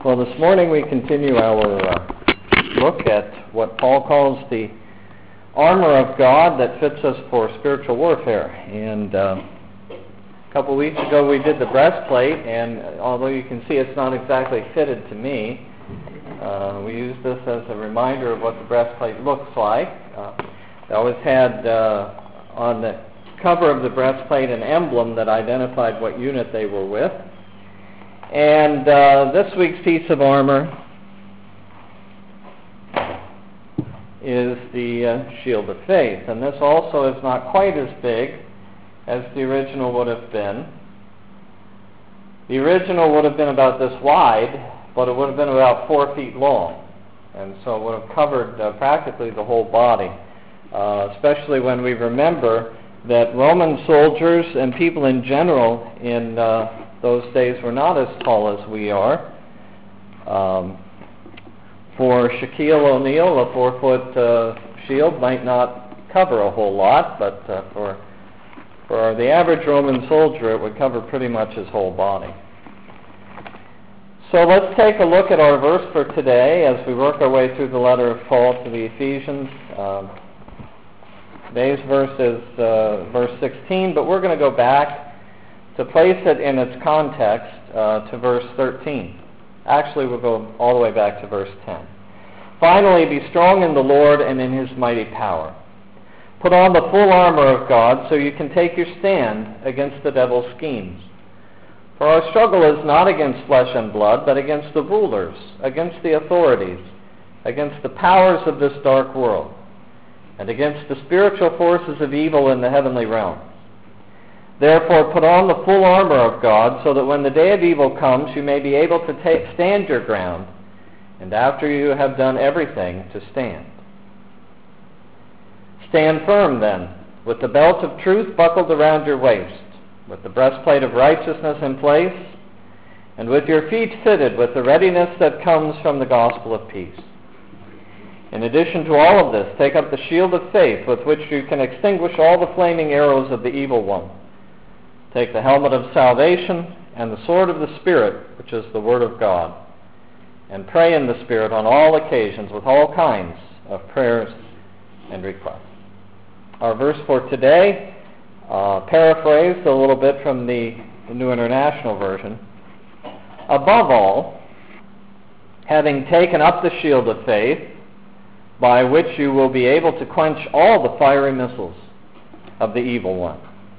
Well, this morning we continue our look at what Paul calls the armor of God that fits us for spiritual warfare. And a couple weeks ago we did the breastplate, and although you can see it's not exactly fitted to me, we used this as a reminder of what the breastplate looks like. I always had on the cover of the breastplate an emblem that identified what unit they were with. And this week's piece of armor is the shield of faith. And this also is not quite as big as the original would have been. The original would have been about this wide, but it would have been about 4 feet long. And so it would have covered practically the whole body, especially when we remember that Roman soldiers and people in general in those days were not as tall as we are. For Shaquille O'Neal, a 4-foot shield might not cover a whole lot, but for the average Roman soldier, it would cover pretty much his whole body. So let's take a look at our verse for today as we work our way through the letter of Paul to the Ephesians. Today's verse is verse 16, but we're going to go back to place it in its context to verse 13. Actually, we'll go all the way back to verse 10. Finally, be strong in the Lord and in His mighty power. Put on the full armor of God so you can take your stand against the devil's schemes. For our struggle is not against flesh and blood, but against the rulers, against the authorities, against the powers of this dark world, and against the spiritual forces of evil in the heavenly realms. Therefore, put on the full armor of God, so that when the day of evil comes, you may be able to stand your ground, and after you have done everything, to stand. Stand firm, then, with the belt of truth buckled around your waist, with the breastplate of righteousness in place, and with your feet fitted with the readiness that comes from the gospel of peace. In addition to all of this, take up the shield of faith with which you can extinguish all the flaming arrows of the evil one. Take the helmet of salvation and the sword of the Spirit, which is the Word of God, and pray in the Spirit on all occasions with all kinds of prayers and requests. Our verse for today, paraphrased a little bit from the New International Version. Above all, having taken up the shield of faith, by which you will be able to quench all the fiery missiles of the evil one.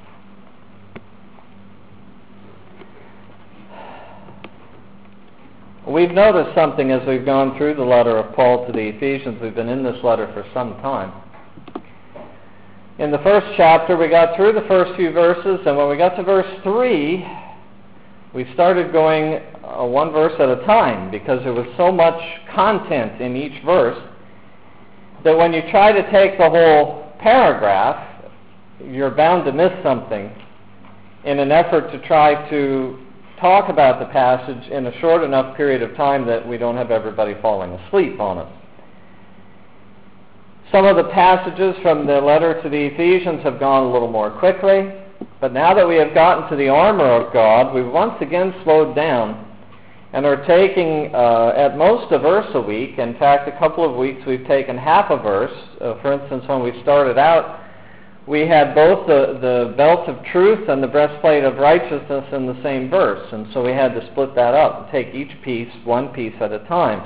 We've noticed something as we've gone through the letter of Paul to the Ephesians. We've been in this letter for some time. In the first chapter, we got through the first few verses, and when we got to verse 3, we started going one verse at a time, because there was so much content in each verse that when you try to take the whole paragraph, you're bound to miss something in an effort to try to talk about the passage in a short enough period of time that we don't have everybody falling asleep on us. Some of the passages from the letter to the Ephesians have gone a little more quickly, but now that we have gotten to the armor of God, we've once again slowed down and are taking at most a verse a week. In fact, a couple of weeks we've taken half a verse. For instance, when we started out, we had both the belt of truth and the breastplate of righteousness in the same verse, and so we had to split that up and take each piece, one piece at a time.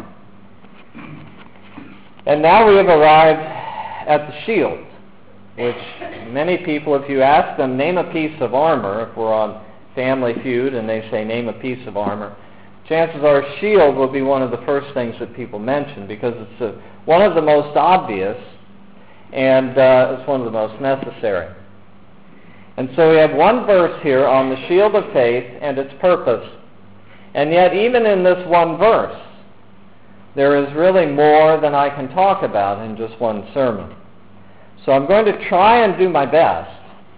And now we have arrived at the shield, which many people, if you ask them, name a piece of armor, if we're on Family Feud and they say name a piece of armor, chances are shield will be one of the first things that people mention, because it's one of the most obvious, and it's one of the most necessary. And so we have one verse here on the shield of faith and its purpose. And yet, even in this one verse, there is really more than I can talk about in just one sermon. So I'm going to try and do my best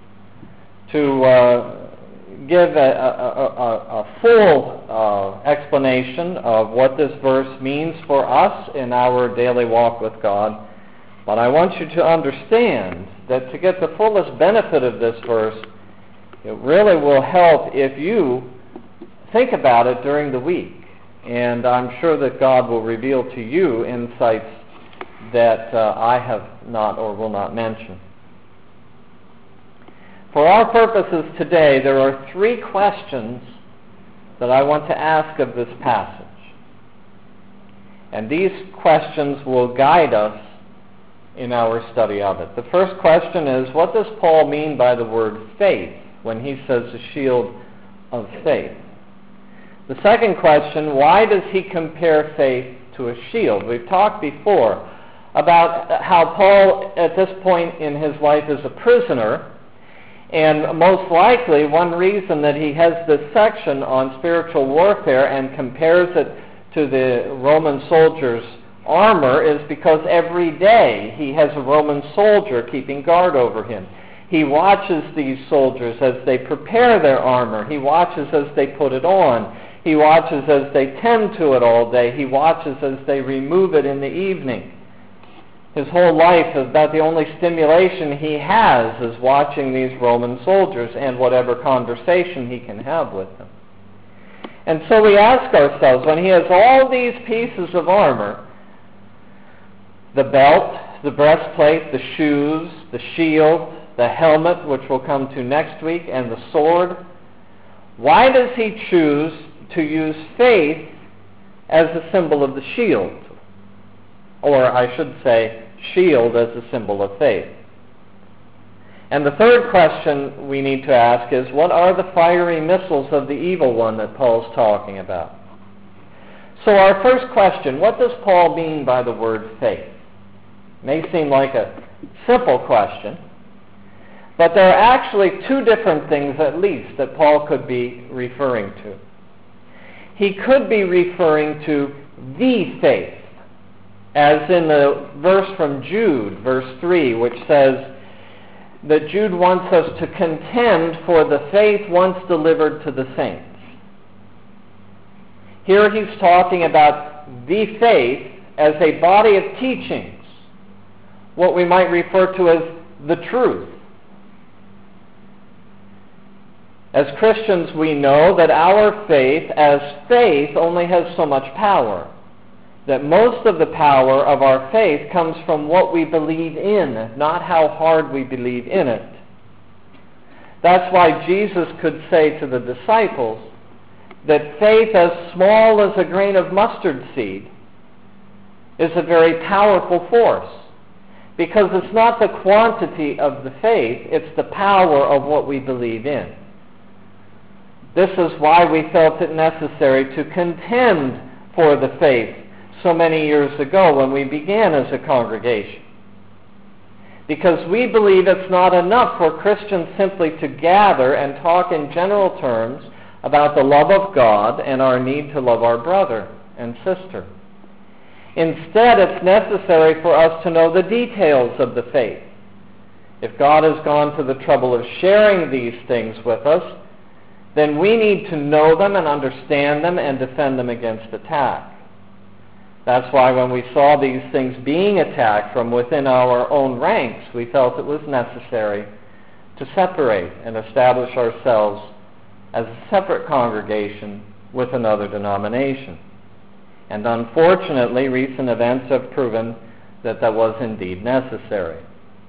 to give a full explanation of what this verse means for us in our daily walk with God. But I want you to understand that to get the fullest benefit of this verse, it really will help if you think about it during the week And I'm sure that God will reveal to you insights that I have not or will not mention. For our purposes today, there are 3 questions that I want to ask of this passage. And these questions will guide us in our study of it. The first question is, what does Paul mean by the word faith when he says the shield of faith? The second question, why does he compare faith to a shield? We've talked before about how Paul, at this point in his life, is a prisoner, and most likely one reason that he has this section on spiritual warfare and compares it to the Roman soldier's armor is because every day he has a Roman soldier keeping guard over him. He watches these soldiers as they prepare their armor. He watches as they put it on. He watches as they tend to it all day. He watches as they remove it in the evening. His whole life is about the only stimulation he has is watching these Roman soldiers and whatever conversation he can have with them. And so we ask ourselves, when he has all these pieces of armor, the belt, the breastplate, the shoes, the shield, the helmet, which we'll come to next week, and the sword, why does he choose to use faith as a symbol of the shield? Or I should say, shield as a symbol of faith. And the third question we need to ask is, what are the fiery missiles of the evil one that Paul's talking about? So our first question, what does Paul mean by the word faith? It may seem like a simple question, but there are actually 2 different things at least that Paul could be referring to. He could be referring to the faith, as in the verse from Jude, verse 3, which says that Jude wants us to contend for the faith once delivered to the saints. Here he's talking about the faith as a body of teachings, what we might refer to as the truth. As Christians, we know that our faith as faith only has so much power. That most of the power of our faith comes from what we believe in, not how hard we believe in it. That's why Jesus could say to the disciples that faith as small as a grain of mustard seed is a very powerful force. Because it's not the quantity of the faith, it's the power of what we believe in. This is why we felt it necessary to contend for the faith so many years ago when we began as a congregation. Because we believe it's not enough for Christians simply to gather and talk in general terms about the love of God and our need to love our brother and sister. Instead, it's necessary for us to know the details of the faith. If God has gone to the trouble of sharing these things with us, then we need to know them and understand them and defend them against attack. That's why when we saw these things being attacked from within our own ranks, we felt it was necessary to separate and establish ourselves as a separate congregation with another denomination. And unfortunately, recent events have proven that that was indeed necessary.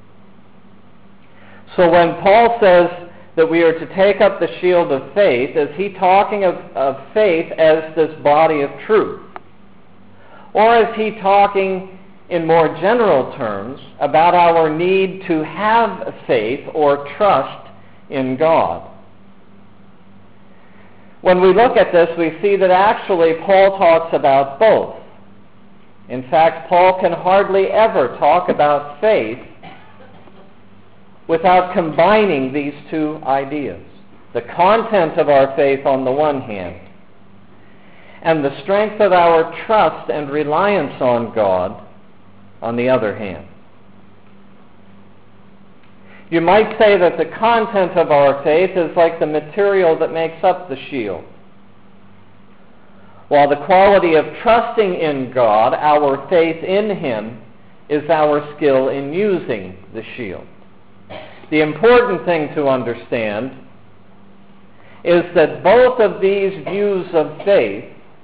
So when Paul says that we are to take up the shield of faith, is he talking of faith as this body of truth? Or is he talking in more general terms about our need to have faith or trust in God? When we look at this, we see that actually Paul talks about both. In fact, Paul can hardly ever talk about faith without combining these 2 ideas. The content of our faith on the one hand, and the strength of our trust and reliance on God on the other hand. You might say that the content of our faith is like the material that makes up the shield, while the quality of trusting in God, our faith in Him, is our skill in using the shield. The important thing to understand is that both of these views of faith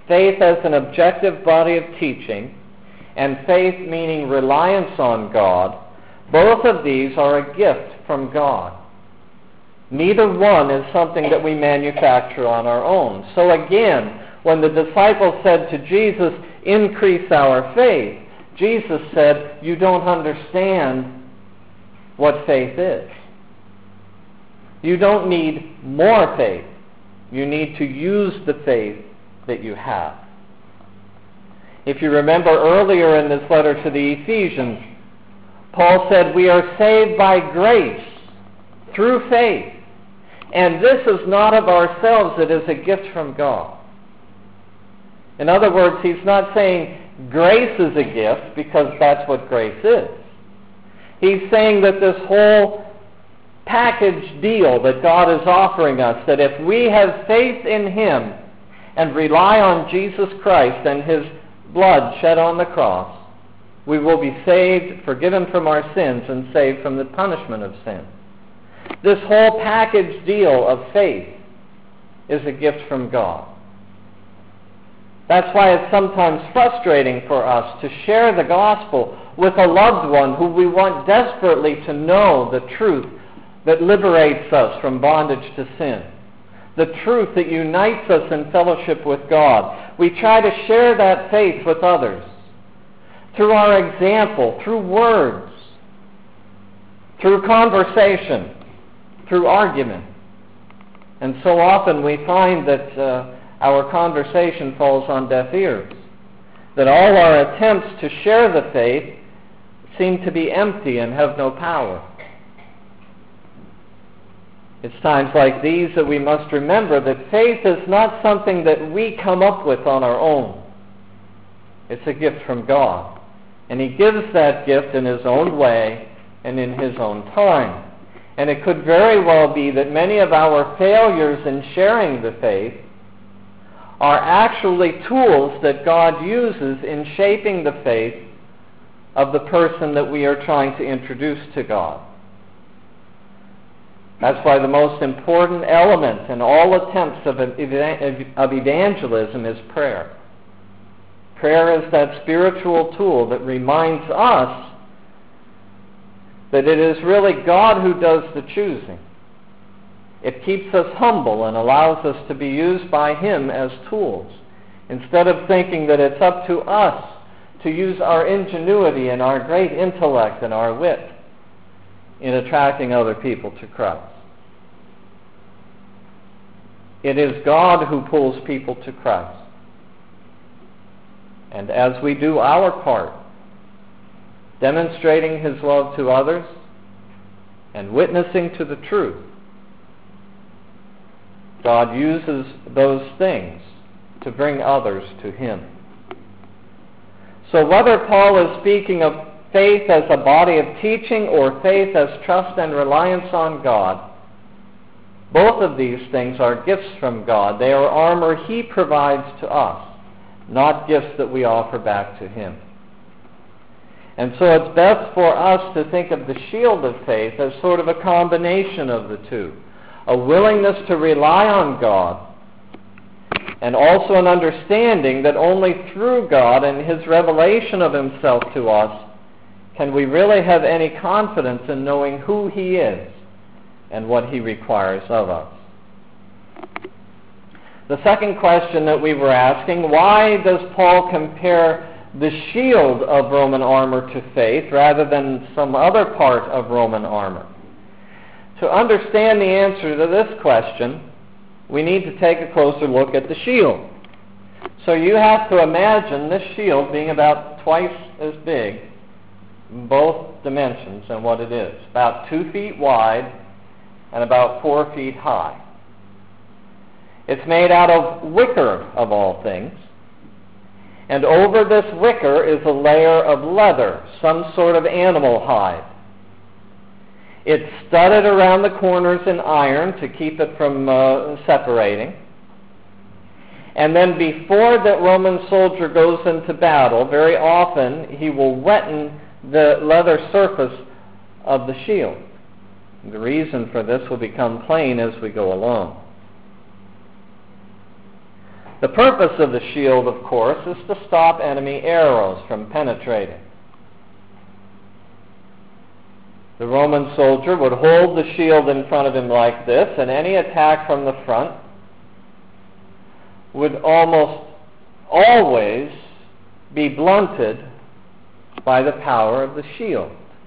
faith as an objective body of teaching, and faith meaning reliance on God, both of these are a gift from God. Neither one is something that we manufacture on our own. So again, when the disciples said to Jesus, "Increase our faith," Jesus said, "You don't understand what faith is. You don't need more faith. You need to use the faith that you have." If you remember earlier in this letter to the Ephesians, Paul said, "We are saved by grace through faith. And this is not of ourselves, it is a gift from God." In other words, he's not saying grace is a gift because that's what grace is. He's saying that this whole package deal that God is offering us, that if we have faith in Him and rely on Jesus Christ and His blood shed on the cross, we will be saved, forgiven from our sins, and saved from the punishment of sin. This whole package deal of faith is a gift from God. That's why it's sometimes frustrating for us to share the gospel with a loved one who we want desperately to know the truth that liberates us from bondage to sin, the truth that unites us in fellowship with God. We try to share that faith with others through our example, through words, through conversation, through argument. And so often we find that our conversation falls on deaf ears, that all our attempts to share the faith seem to be empty and have no power. It's times like these that we must remember that faith is not something that we come up with on our own. It's a gift from God. And He gives that gift in His own way and in His own time. And it could very well be that many of our failures in sharing the faith are actually tools that God uses in shaping the faith of the person that we are trying to introduce to God. That's why the most important element in all attempts of evangelism is prayer. Prayer is that spiritual tool that reminds us that it is really God who does the choosing. It keeps us humble and allows us to be used by Him as tools, instead of thinking that it's up to us to use our ingenuity and our great intellect and our wit in attracting other people to Christ. It is God who pulls people to Christ. And as we do our part, demonstrating His love to others and witnessing to the truth, God uses those things to bring others to Him. So whether Paul is speaking of faith as a body of teaching or faith as trust and reliance on God, both of these things are gifts from God. They are armor He provides to us, not gifts that we offer back to Him. And so it's best for us to think of the shield of faith as sort of a combination of the two. A willingness to rely on God, and also an understanding that only through God and His revelation of Himself to us can we really have any confidence in knowing who He is and what He requires of us. The second question that we were asking, why does Paul compare the shield of Roman armor to faith rather than some other part of Roman armor? To understand the answer to this question, we need to take a closer look at the shield. So you have to imagine this shield being about twice as big in both dimensions than what it is. About 2 feet wide and about 4 feet high. It's made out of wicker, of all things. And over this wicker is a layer of leather, some sort of animal hide. It's studded around the corners in iron to keep it from separating. And then before that Roman soldier goes into battle, very often he will weten the leather surface of the shield. The reason for this will become plain as we go along. The purpose of the shield, of course, is to stop enemy arrows from penetrating. The Roman soldier would hold the shield in front of him like this, and any attack from the front would almost always be blunted by the power of the shield.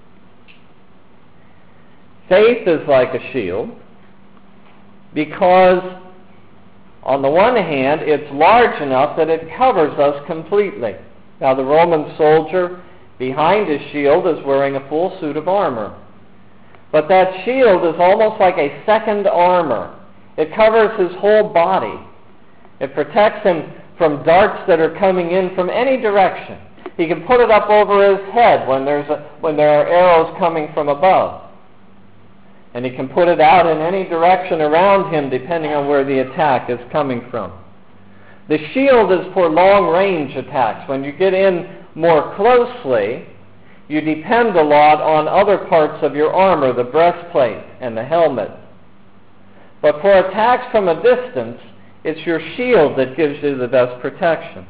Faith is like a shield because, on the one hand, it's large enough that it covers us completely. Now, the Roman soldier behind his shield is wearing a full suit of armor. But that shield is almost like a second armor. It covers his whole body. It protects him from darts that are coming in from any direction. He can put it up over his head when there are arrows coming from above. And he can put it out in any direction around him depending on where the attack is coming from. The shield is for long-range attacks. When you get in more closely, you depend a lot on other parts of your armor, the breastplate and the helmet. But for attacks from a distance, it's your shield that gives you the best protection.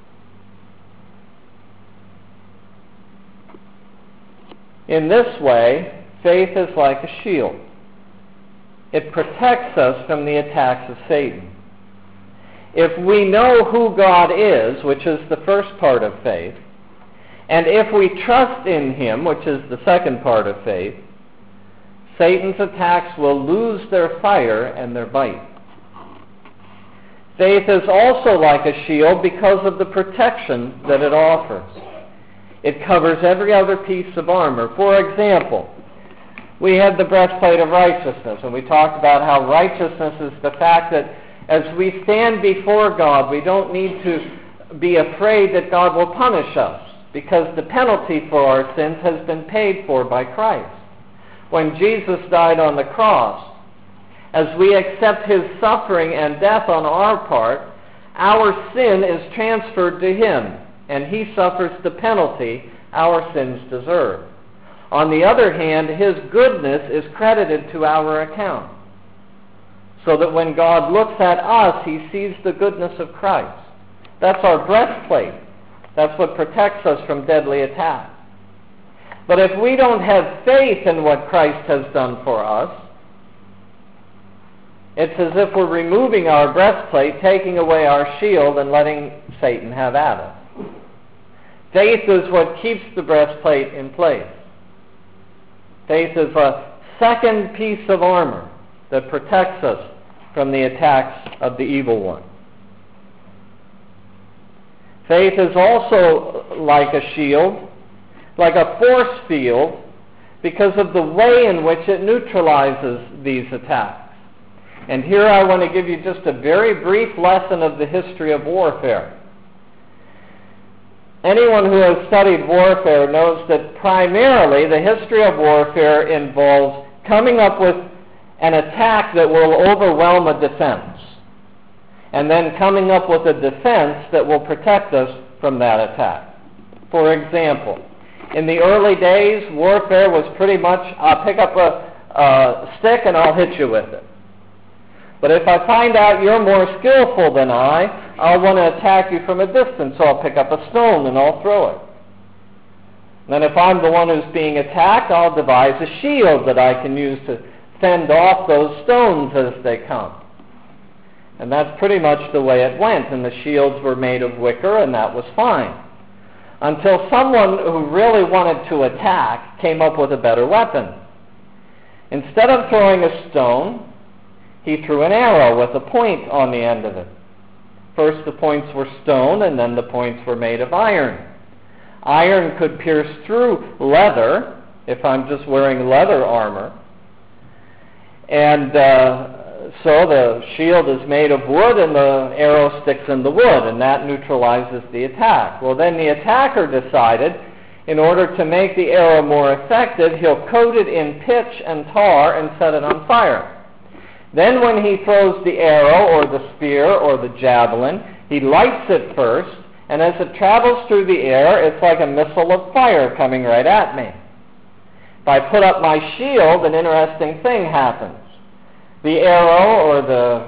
In this way, faith is like a shield. It protects us from the attacks of Satan. If we know who God is, which is the first part of faith, and if we trust in Him, which is the second part of faith, Satan's attacks will lose their fire and their bite. Faith is also like a shield because of the protection that it offers. It covers every other piece of armor. For example, we had the breastplate of righteousness, and we talked about how righteousness is the fact that as we stand before God, we don't need to be afraid that God will punish us, because the penalty for our sins has been paid for by Christ. When Jesus died on the cross, as we accept His suffering and death on our part, our sin is transferred to Him, and He suffers the penalty our sins deserve. On the other hand, His goodness is credited to our account, so that when God looks at us, He sees the goodness of Christ. That's our breastplate. That's what protects us from deadly attack. But if we don't have faith in what Christ has done for us, it's as if we're removing our breastplate, taking away our shield, and letting Satan have at it. Faith is what keeps the breastplate in place. Faith is a second piece of armor that protects us from the attacks of the evil one. Faith is also like a shield, like a force field, because of the way in which it neutralizes these attacks. And here I want to give you just a very brief lesson of the history of warfare. Anyone who has studied warfare knows that primarily the history of warfare involves coming up with an attack that will overwhelm a defense, and then coming up with a defense that will protect us from that attack. For example, in the early days, warfare was pretty much, I'll pick up a stick and I'll hit you with it. But if I find out you're more skillful than I'll want to attack you from a distance, so I'll pick up a stone and I'll throw it. And then if I'm the one who's being attacked, I'll devise a shield that I can use to fend off those stones as they come. And that's pretty much the way it went, and the shields were made of wicker, and that was fine. Until someone who really wanted to attack came up with a better weapon. Instead of throwing a stone, he threw an arrow with a point on the end of it. First the points were stone, and then the points were made of iron. Iron could pierce through leather, if I'm just wearing leather armor. And so the shield is made of wood, and the arrow sticks in the wood, and that neutralizes the attack. Well, then the attacker decided, in order to make the arrow more effective, he'll coat it in pitch and tar and set it on fire. Then when he throws the arrow or the spear or the javelin, he lights it first, and as it travels through the air, it's like a missile of fire coming right at me. If I put up my shield, an interesting thing happens. The arrow or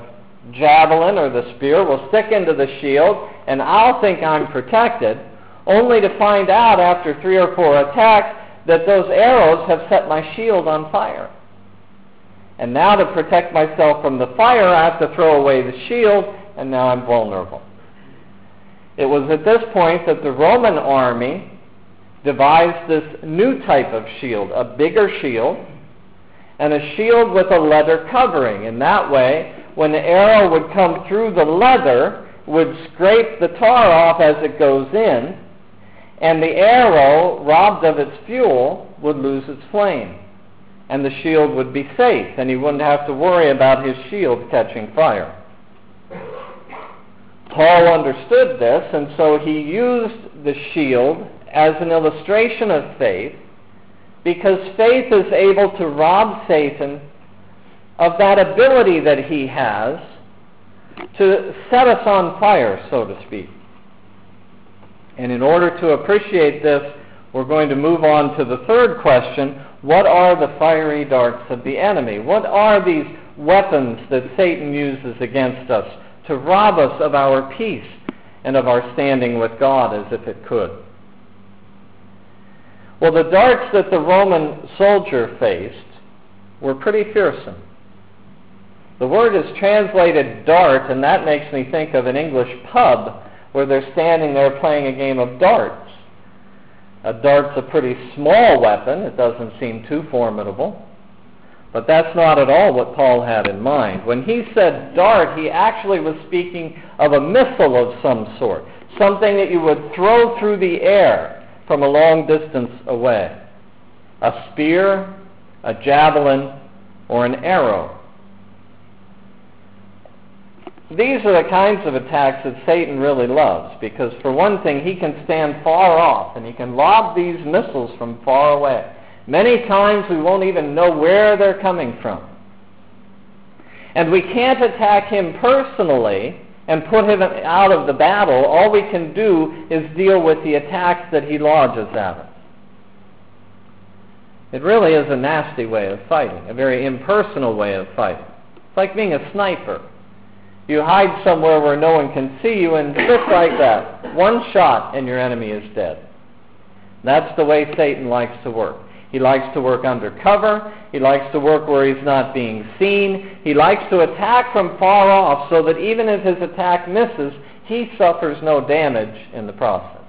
javelin or the spear will stick into the shield, and I'll think I'm protected, only to find out after 3 or 4 attacks that those arrows have set my shield on fire. And now to protect myself from the fire, I have to throw away the shield, and now I'm vulnerable. It was at this point that the Roman army devised this new type of shield, a bigger shield, and a shield with a leather covering. In that way, when the arrow would come through the leather, would scrape the tar off as it goes in, and the arrow, robbed of its fuel, would lose its flame. And the shield would be safe, and he wouldn't have to worry about his shield catching fire. Paul understood this, and so he used the shield as an illustration of faith, because faith is able to rob Satan of that ability that he has to set us on fire, so to speak. And in order to appreciate this, we're going to move on to the third question. What are the fiery darts of the enemy? What are these weapons that Satan uses against us to rob us of our peace and of our standing with God as if it could? Well, the darts that the Roman soldier faced were pretty fearsome. The word is translated dart, and that makes me think of an English pub where they're standing there playing a game of darts. A dart's a pretty small weapon. It doesn't seem too formidable. But that's not at all what Paul had in mind. When he said dart, he actually was speaking of a missile of some sort, something that you would throw through the air from a long distance away. A spear, a javelin, or an arrow. These are the kinds of attacks that Satan really loves, because for one thing, he can stand far off, and he can lob these missiles from far away. Many times we won't even know where they're coming from. And we can't attack him personally and put him out of the battle. All we can do is deal with the attacks that he lodges at us. It really is a nasty way of fighting, a very impersonal way of fighting. It's like being a sniper. You hide somewhere where no one can see you, and just like that, one shot and your enemy is dead. That's the way Satan likes to work. He likes to work undercover. He likes to work where he's not being seen. He likes to attack from far off so that even if his attack misses, he suffers no damage in the process.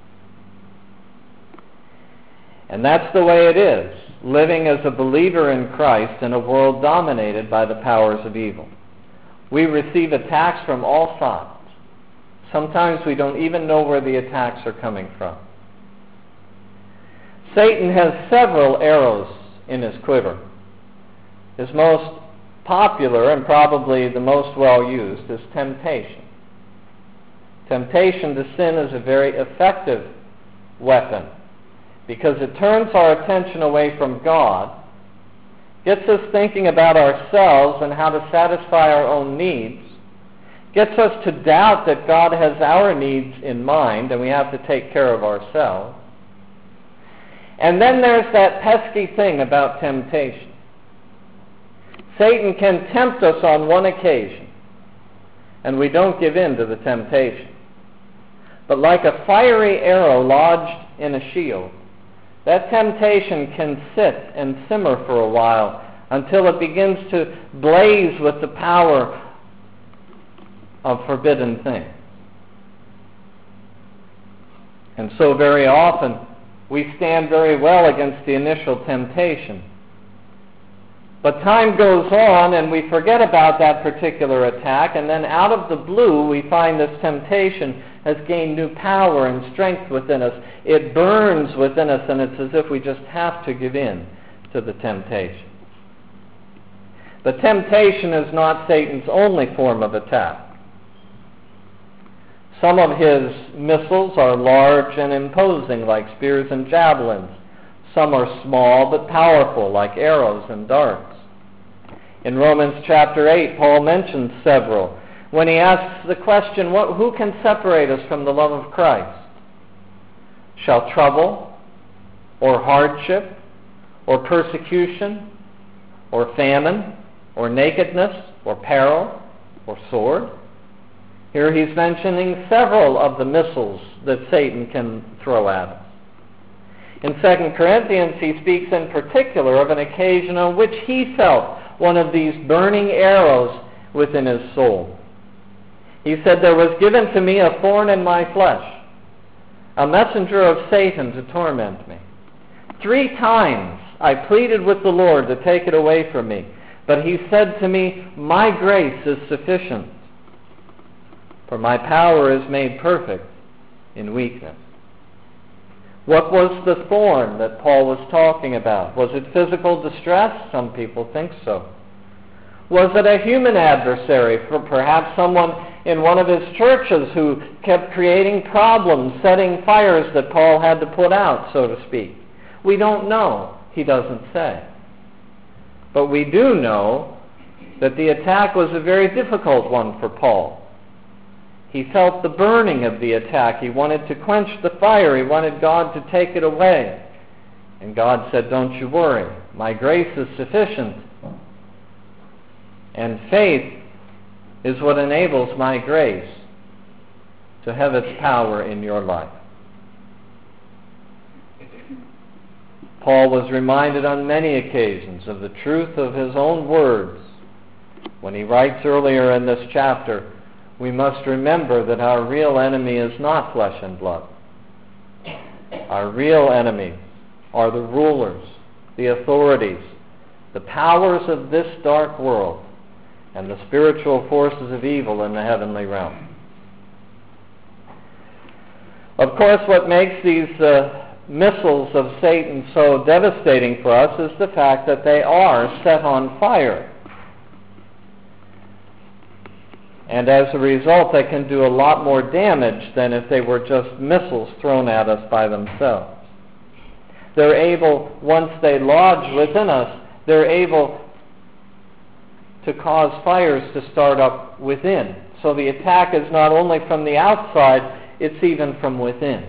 And that's the way it is, living as a believer in Christ in a world dominated by the powers of evil. We receive attacks from all sides. Sometimes we don't even know where the attacks are coming from. Satan has several arrows in his quiver. His most popular and probably the most well-used is temptation. Temptation to sin is a very effective weapon because it turns our attention away from God, gets us thinking about ourselves and how to satisfy our own needs, gets us to doubt that God has our needs in mind and we have to take care of ourselves. And then there's that pesky thing about temptation. Satan can tempt us on one occasion, and we don't give in to the temptation. But like a fiery arrow lodged in a shield, that temptation can sit and simmer for a while until it begins to blaze with the power of forbidden things. And so very often we stand very well against the initial temptation. But time goes on and we forget about that particular attack, and then out of the blue we find this temptation has gained new power and strength within us. It burns within us, and it's as if we just have to give in to the temptation. But temptation is not Satan's only form of attack. Some of his missiles are large and imposing, like spears and javelins. Some are small but powerful, like arrows and darts. In Romans chapter 8, Paul mentions several when he asks the question, who can separate us from the love of Christ? Shall trouble, or hardship, or persecution, or famine, or nakedness, or peril, or sword. Here he's mentioning several of the missiles that Satan can throw at us. In 2 Corinthians, he speaks in particular of an occasion on which he felt one of these burning arrows within his soul. He said, "There was given to me a thorn in my flesh, a messenger of Satan to torment me. 3 times I pleaded with the Lord to take it away from me. But he said to me, 'My grace is sufficient, for my power is made perfect in weakness.'" What was the thorn that Paul was talking about? Was it physical distress? Some people think so. Was it a human adversary, for perhaps someone in one of his churches who kept creating problems, setting fires that Paul had to put out, so to speak? We don't know. He doesn't say. But we do know that the attack was a very difficult one for Paul. He felt the burning of the attack. He wanted to quench the fire. He wanted God to take it away. And God said, "Don't you worry. My grace is sufficient." And faith is what enables my grace to have its power in your life. Paul was reminded on many occasions of the truth of his own words. When he writes earlier in this chapter, we must remember that our real enemy is not flesh and blood. Our real enemies are the rulers, the authorities, the powers of this dark world, and the spiritual forces of evil in the heavenly realm. Of course, what makes these missiles of Satan so devastating for us is the fact that they are set on fire. And as a result, they can do a lot more damage than if they were just missiles thrown at us by themselves. They're able, once they lodge within us, they're able to cause fires to start up within. So the attack is not only from the outside, it's even from within.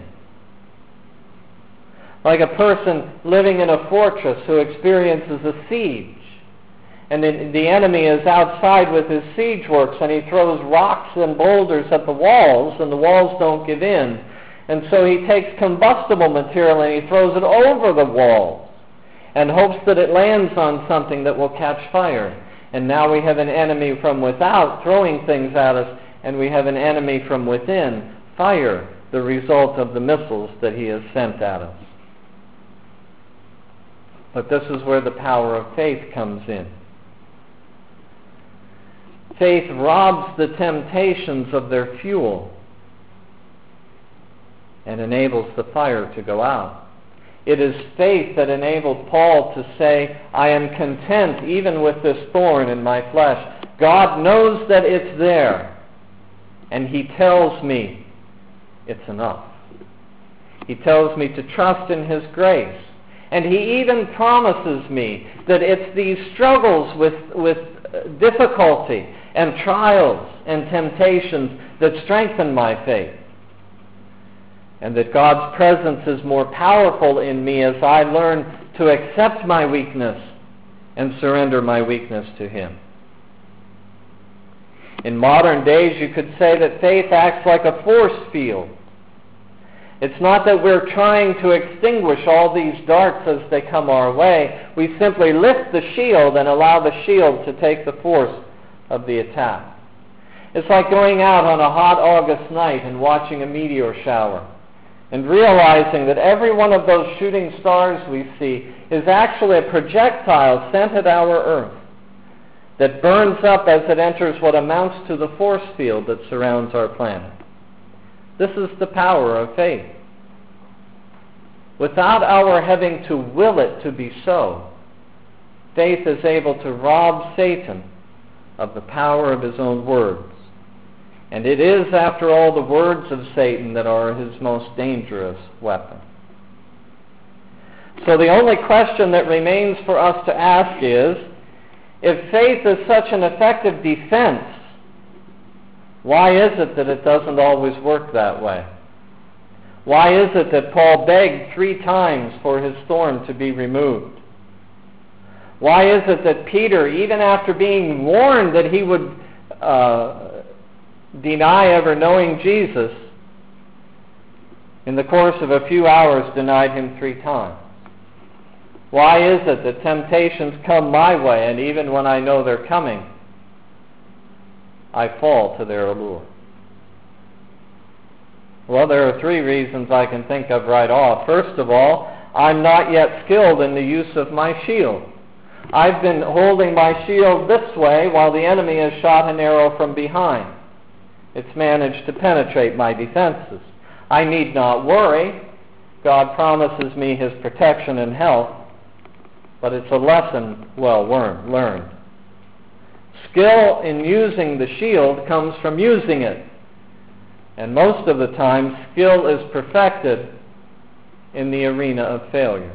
Like a person living in a fortress who experiences a siege. And the enemy is outside with his siege works, and he throws rocks and boulders at the walls, and the walls don't give in. And so he takes combustible material and he throws it over the walls and hopes that it lands on something that will catch fire. And now we have an enemy from without throwing things at us, and we have an enemy from within, fire, the result of the missiles that he has sent at us. But this is where the power of faith comes in. Faith robs the temptations of their fuel and enables the fire to go out. It is faith that enabled Paul to say, "I am content even with this thorn in my flesh. God knows that it's there, and he tells me it's enough. He tells me to trust in his grace. And he even promises me that it's these struggles with difficulty and trials and temptations that strengthen my faith. And that God's presence is more powerful in me as I learn to accept my weakness and surrender my weakness to him." In modern days, you could say that faith acts like a force field. It's not that we're trying to extinguish all these darts as they come our way. We simply lift the shield and allow the shield to take the force of the attack. It's like going out on a hot August night and watching a meteor shower and realizing that every one of those shooting stars we see is actually a projectile sent at our earth that burns up as it enters what amounts to the force field that surrounds our planet. This is the power of faith. Without our having to will it to be so, faith is able to rob Satan of the power of his own words. And it is, after all, the words of Satan that are his most dangerous weapon. So the only question that remains for us to ask is, if faith is such an effective defense, why is it that it doesn't always work that way? Why is it that Paul begged 3 times for his thorn to be removed? Why is it that Peter, even after being warned that he would deny ever knowing Jesus, in the course of a few hours denied him 3 times. Why is it that temptations come my way, and even when I know they're coming, I fall to their allure? Well, there are 3 reasons I can think of right off. First of all, I'm not yet skilled in the use of my shield. I've been holding my shield this way while the enemy has shot an arrow from behind. It's managed to penetrate my defenses. I need not worry. God promises me his protection and help, but it's a lesson well learned. Skill in using the shield comes from using it. And most of the time, skill is perfected in the arena of failure.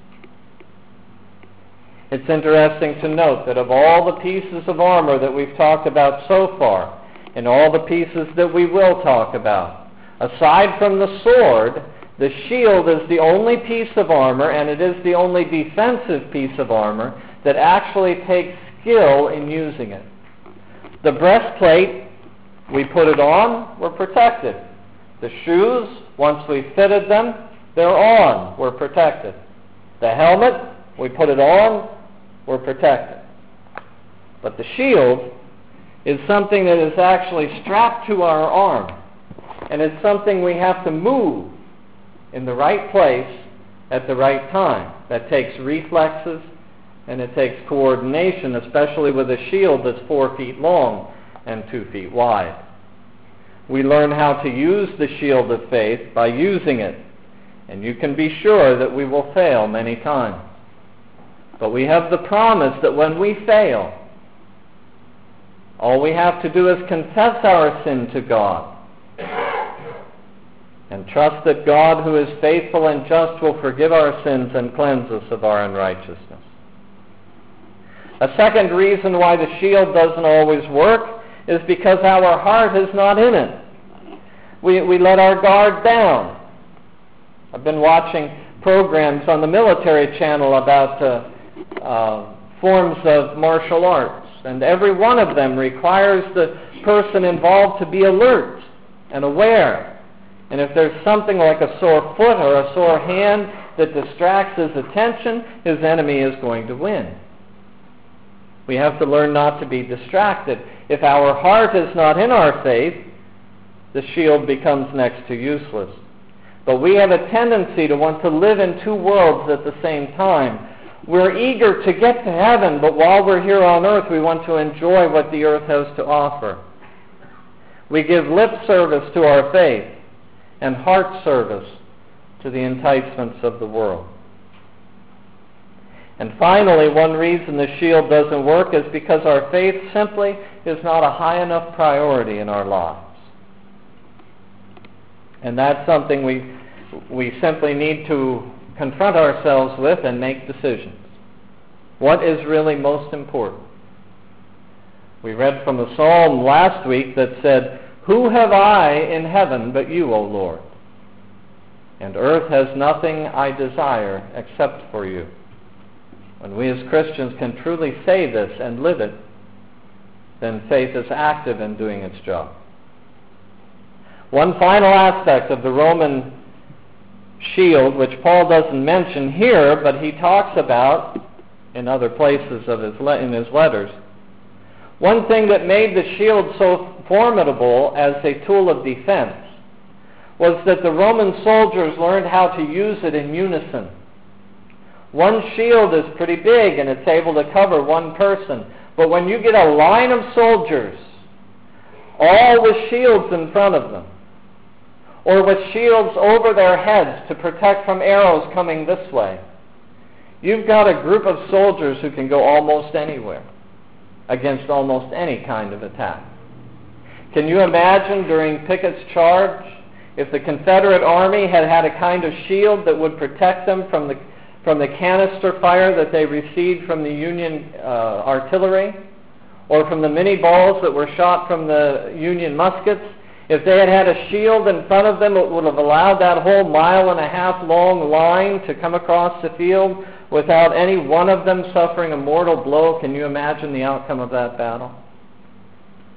It's interesting to note that of all the pieces of armor that we've talked about so far, and all the pieces that we will talk about, aside from the sword, the shield is the only piece of armor, and it is the only defensive piece of armor that actually takes skill in using it. The breastplate, we put it on, we're protected. The shoes, once we've fitted them, they're on, we're protected. The helmet, we put it on, we're protected. But the shield is something that is actually strapped to our arm, and it's something we have to move in the right place at the right time. That takes reflexes, and it takes coordination, especially with a shield that's 4 feet long and 2 feet wide. We learn how to use the shield of faith by using it, and you can be sure that we will fail many times. But we have the promise that when we fail, all we have to do is confess our sin to God and trust that God, who is faithful and just, will forgive our sins and cleanse us of our unrighteousness. A second reason why the shield doesn't always work is because our heart is not in it. We let our guard down. I've been watching programs on the military channel about forms of martial arts, and every one of them requires the person involved to be alert and aware. And if there's something like a sore foot or a sore hand that distracts his attention, his enemy is going to win. We have to learn not to be distracted. If our heart is not in our faith, the shield becomes next to useless. But we have a tendency to want to live in 2 worlds at the same time. We're eager to get to heaven, but while we're here on earth, we want to enjoy what the earth has to offer. We give lip service to our faith and heart service to the enticements of the world. And finally, one reason the shield doesn't work is because our faith simply is not a high enough priority in our lives. And that's something we simply need to confront ourselves with and make decisions. What is really most important? We read from a psalm last week that said, "Who have I in heaven but you, O Lord? And earth has nothing I desire except for you." When we as Christians can truly say this and live it, then faith is active in doing its job. One final aspect of the Roman shield, which Paul doesn't mention here, but he talks about in other places in his letters. One thing that made the shield so formidable as a tool of defense was that the Roman soldiers learned how to use it in unison. One shield is pretty big and it's able to cover one person. But when you get a line of soldiers, all with shields in front of them, or with shields over their heads to protect from arrows coming this way, you've got a group of soldiers who can go almost anywhere against almost any kind of attack. Can you imagine during Pickett's charge if the Confederate Army had had a kind of shield that would protect them from the canister fire that they received from the Union artillery, or from the mini balls that were shot from the Union muskets? If they had had a shield in front of them, it would have allowed that whole 1.5 mile long line to come across the field without any one of them suffering a mortal blow. Can you imagine the outcome of that battle?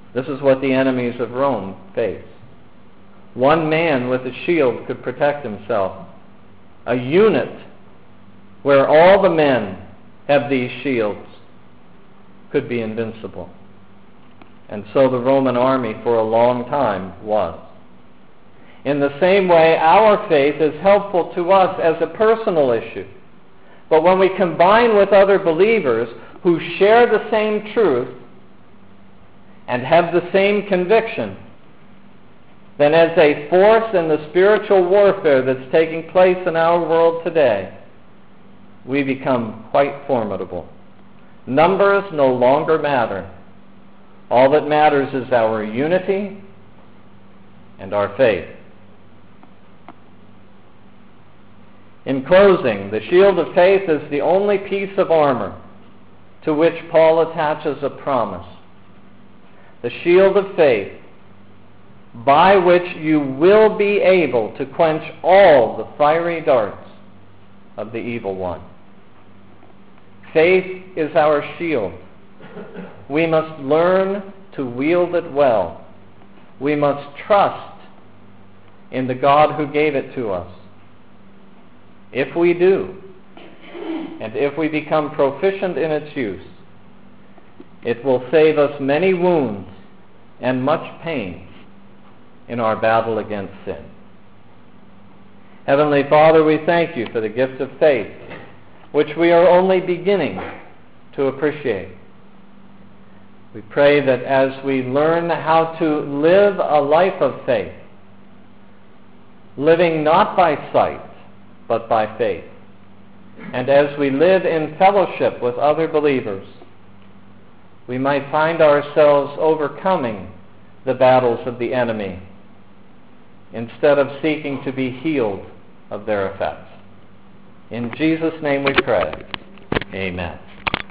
This is what the enemies of Rome face. One man with a shield could protect himself. A unit where all the men have these shields could be invincible. And so the Roman army for a long time was. In the same way, our faith is helpful to us as a personal issue. But when we combine with other believers who share the same truth and have the same conviction, then as a force in the spiritual warfare that's taking place in our world today, we become quite formidable. Numbers no longer matter. All that matters is our unity and our faith. In closing, the shield of faith is the only piece of armor to which Paul attaches a promise. The shield of faith by which you will be able to quench all the fiery darts of the evil one. Faith is our shield. We must learn to wield it well. We must trust in the God who gave it to us. If we do, and if we become proficient in its use, it will save us many wounds and much pain in our battle against sin. Heavenly Father, we thank you for the gift of faith, which we are only beginning to appreciate. We pray that as we learn how to live a life of faith, living not by sight, but by faith, and as we live in fellowship with other believers, we might find ourselves overcoming the battles of the enemy instead of seeking to be healed of their effects. In Jesus' name we pray. Amen.